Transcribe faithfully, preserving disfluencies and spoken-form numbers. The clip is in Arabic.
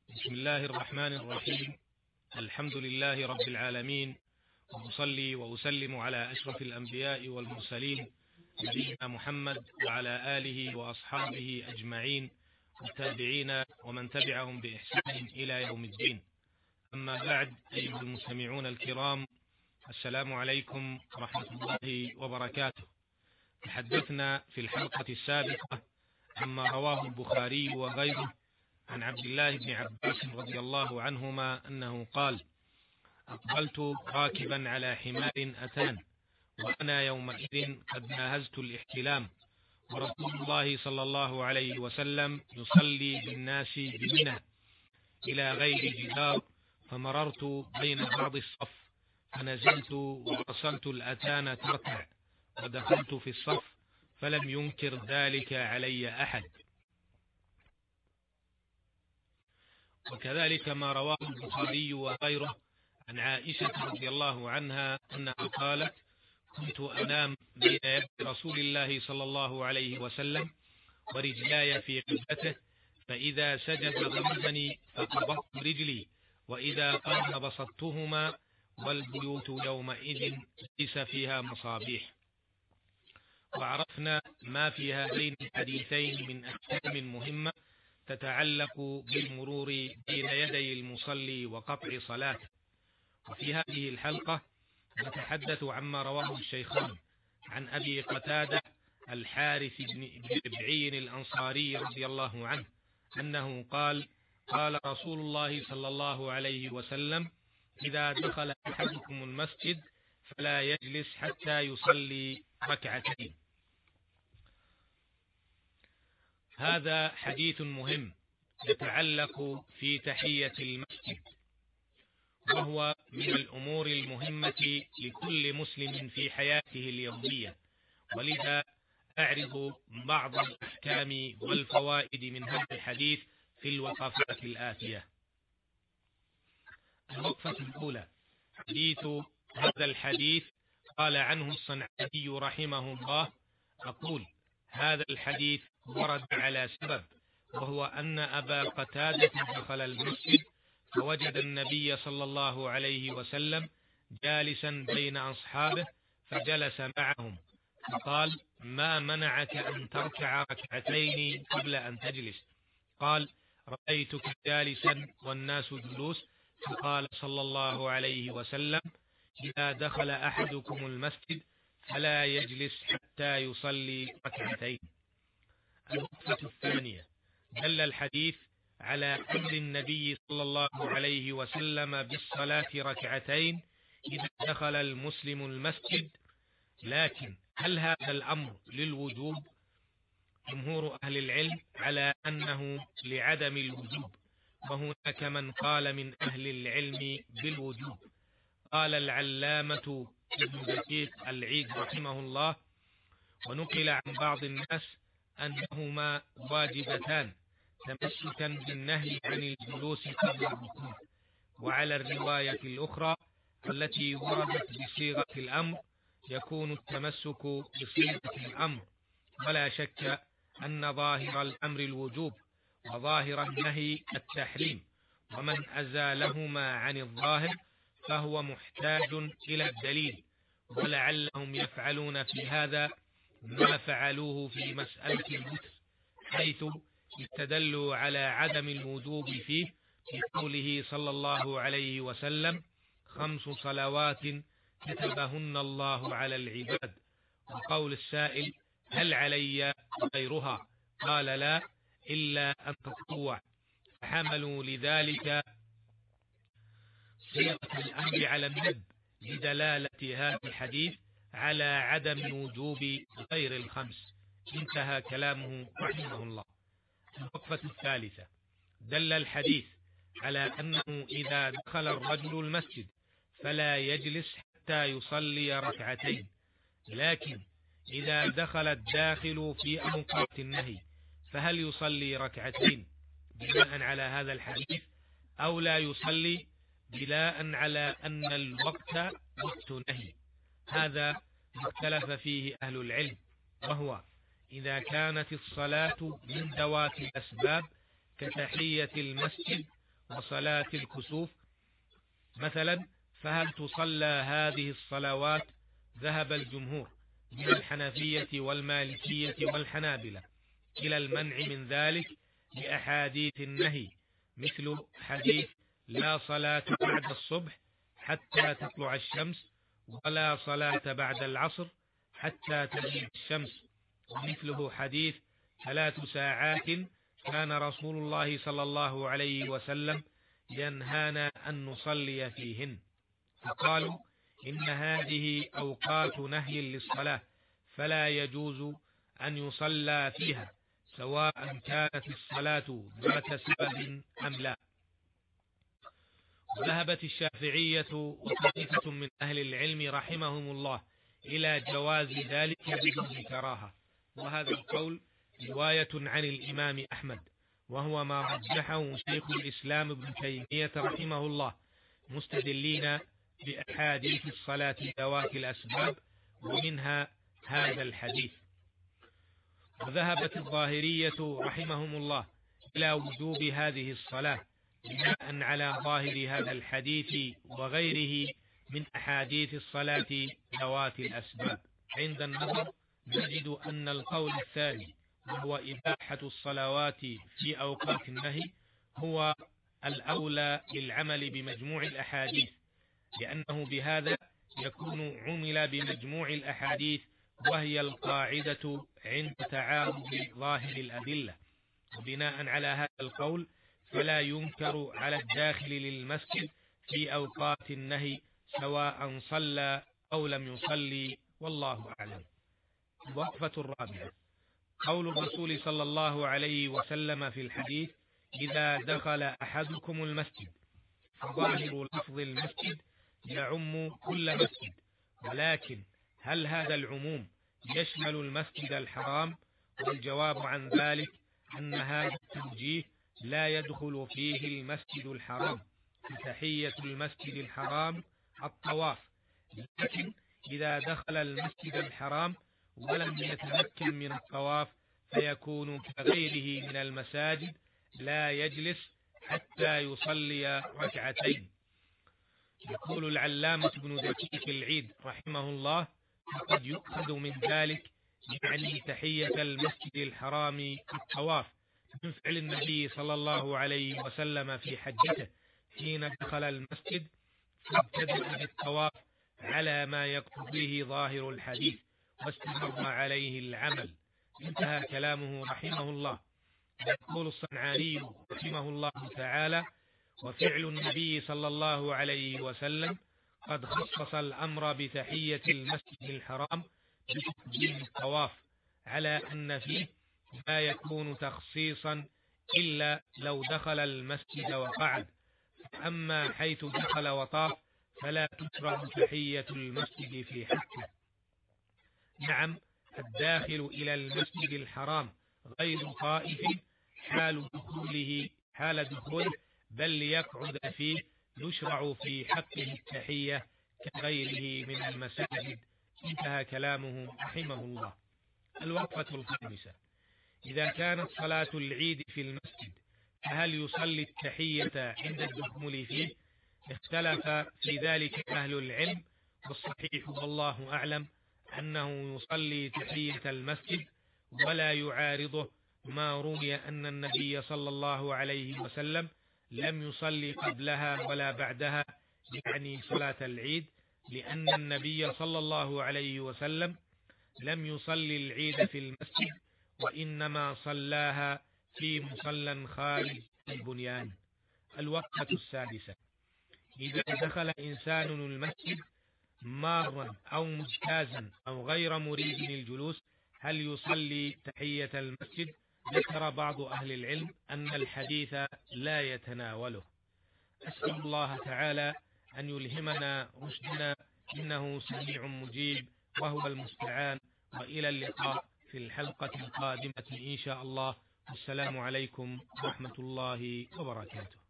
بسم الله الرحمن الرحيم. الحمد لله رب العالمين، وأصلي وأسلم على أشرف الأنبياء والمرسلين نبينا محمد وعلى آله وأصحابه أجمعين والتابعين ومن تبعهم بإحسان إلى يوم الدين. أما بعد، أيها المستمعون الكرام، السلام عليكم ورحمة الله وبركاته. تحدثنا في الحلقة السابقة عما رواه البخاري وغيره عن عبد الله بن عباس رضي الله عنهما أنه قال: أقبلت راكبا على حمار أتان، وأنا يومئذ قد ناهزت الاحتلام، ورسول الله صلى الله عليه وسلم يصلي بالناس بمنى إلى غير جدار، فمررت بين بعض الصف فنزلت وأرسلت الأتان ترتع، ودخلت في الصف فلم ينكر ذلك علي أحد. وكذلك ما رواه البخاري وغيره عن عائشة رضي الله عنها أنها قالت: كنت أنام بين يدي رسول الله صلى الله عليه وسلم ورجلاي في قبلته، فإذا سجد غمزني فقبضت رجلي، وإذا قام بسطتهما، والبيوت يومئذ ليس فيها مصابيح. وعرفنا ما في هذين الحديثين من أحكام مهمة تتعلق بالمرور بين يدي المصلي وقطع صلاته. وفي هذه الحلقة نتحدث عما رواه الشيخان عن أبي قتادة الحارث بن ربعي الأنصاري رضي الله عنه أنه قال: قال رسول الله صلى الله عليه وسلم: إذا دخل أحدكم المسجد فلا يجلس حتى يصلي ركعتين. هذا حديث مهم يتعلق في تحية المسجد، وهو من الأمور المهمة لكل مسلم في حياته اليومية، ولذا أعرض بعض الأحكام والفوائد من هذا الحديث في الوقفات الآتية. الوقفة الأولى: حديث هذا الحديث قال عنه الصنعاني رحمه الله: أقول هذا الحديث ورد على سبب، وهو أن أبا قتادة دخل المسجد فوجد النبي صلى الله عليه وسلم جالسا بين أصحابه، فجلس معهم فقال: ما منعك أن تركع ركعتين قبل أن تجلس؟ قال: رأيتك جالسا والناس جلوس. فقال صلى الله عليه وسلم: إذا دخل أحدكم المسجد فلا يجلس حتى يصلي ركعتين. الوقفة الثانية: دل الحديث على أمر النبي صلى الله عليه وسلم بالصلاة ركعتين إذا دخل المسلم المسجد، لكن هل هذا الأمر للوجوب؟ جمهور أهل العلم على أنه لعدم الوجوب، وهناك من قال من أهل العلم بالوجوب. قال العلامة ابن دقيق العيد رحمه الله: ونقل عن بعض الناس أنهما واجبتان تمسكا بالنهي عن الجلوس قبل الركوع. وعلى الرواية الأخرى التي وردت بصيغة الأمر يكون التمسك بصيغة الأمر، ولا شك أن ظاهر الأمر الوجوب وظاهر النهي التحريم، ومن أزالهما عن الظاهر فهو محتاج إلى الدليل، ولعلهم يفعلون في هذا ما فعلوه في مسألة الوتر، حيث استدلوا على عدم الوجوب فيه بقوله صلى الله عليه وسلم: خمس صلوات كتبهن الله على العباد. وقول السائل: هل علي غيرها؟ قال: لا، إلا أن تطوع. فحملوا لذلك صيغة الأمر على الندب لدلالة هذا الحديث على عدم وجوب غير الخمس. انتهى كلامه رحمه الله. الوقفة الثالثة: دل الحديث على أنه إذا دخل الرجل المسجد فلا يجلس حتى يصلي ركعتين، لكن إذا دخل الداخل في أوقات النهي فهل يصلي ركعتين بناء على هذا الحديث أو لا يصلي بناء على أن الوقت وقت نهي؟ هذا اختلف فيه أهل العلم، وهو إذا كانت الصلاة من ذوات الأسباب كتحية المسجد وصلاة الكسوف مثلا، فهل تصلى هذه الصلوات؟ ذهب الجمهور من الحنفية والمالكية والحنابلة إلى المنع من ذلك بأحاديث النهي، مثل حديث لا صلاة بعد الصبح حتى تطلع الشمس، ولا صلاة بعد العصر حتى تغيب الشمس، ومثله حديث ثلاث ساعات كان رسول الله صلى الله عليه وسلم ينهانا أن نصلي فيهن، فقالوا إن هذه أوقات نهي للصلاة فلا يجوز أن يصلى فيها، سواء كانت الصلاة ذات سبب أم لا. وذهبت الشافعية وطائفة من أهل العلم رحمهم الله إلى جواز ذلك بدون كراهة، وهذا القول رواية عن الإمام أحمد، وهو ما رجحه شيخ الإسلام ابن تيمية رحمه الله، مستدلين بأحاديث الصلاة ذوات الأسباب، ومنها هذا الحديث. وذهبت الظاهرية رحمهم الله إلى وجوب هذه الصلاة بناء على ظاهر هذا الحديث وغيره من أحاديث الصلاة ذوات الأسباب. عند النظر نجد أن القول الثاني، وهو إباحة الصلوات في أوقات النهي، هو الأولى للعمل بمجموع الأحاديث، لأنه بهذا يكون عمل بمجموع الأحاديث، وهي القاعدة عند تعارض ظاهر الأدلة. وبناء على هذا القول فلا ينكر على الداخل للمسجد في أوقات النهي سواء صلى أو لم يصلي، والله أعلم. الوقفة الرابعة، قول الرسول صلى الله عليه وسلم في الحديث: إذا دخل أحدكم المسجد، فظاهر لفظ المسجد يعم كل مسجد، ولكن هل هذا العموم يشمل المسجد الحرام؟ والجواب عن ذلك أن هذا التوجيه لا يدخل فيه المسجد الحرام، فتحية المسجد الحرام الطواف، لكن إذا دخل المسجد الحرام ولم يتمكن من الطواف فيكون كغيره من المساجد لا يجلس حتى يصلي ركعتين. يقول العلامة ابن دقيق العيد رحمه الله: فقد يؤخذ من ذلك يعني تحية المسجد الحرام الطواف من فعل النبي صلى الله عليه وسلم في حجته حين دخل المسجد فابتدأ بالطواف على ما يقتضيه ظاهر الحديث، واستمر عليه العمل. انتهى كلامه رحمه الله. يقول الصنعاني رحمه الله تعالى: وفعل النبي صلى الله عليه وسلم قد خصص الأمر بتحية المسجد الحرام بتقديم الطواف، على أن فيه ما يكون تخصيصا إلا لو دخل المسجد وقعد، أما حيث دخل وطاف فلا تكره تحية المسجد في حقه. نعم، الداخل إلى المسجد الحرام غير طائف حال دخوله حال دخوله بل يقعد فيه يشرع في حقه التحية كغيره من المساجد. انتهى كلامه رحمه الله. الوقفة الخامسة، إذا كانت صلاة العيد في المسجد فهل يصلي التحية عند الدخول فيه؟ اختلف في ذلك أهل العلم، والصحيح والله أعلم أنه يصلي تحية المسجد، ولا يعارضه ما روي أن النبي صلى الله عليه وسلم لم يصلي قبلها ولا بعدها، يعني صلاة العيد، لأن النبي صلى الله عليه وسلم لم يصلي العيد في المسجد، وإنما صلاها في مصلى خارج البنيان. الوقفة السادسة، إذا دخل إنسان المسجد مارا أو مجتازا أو غير مريد الجلوس هل يصلي تحية المسجد؟ ذكر بعض أهل العلم أن الحديث لا يتناوله. أسأل الله تعالى أن يلهمنا رشدنا، إنه سميع مجيب وهو المستعان. وإلى اللقاء في الحلقة القادمة إن شاء الله. والسلام عليكم ورحمة الله وبركاته.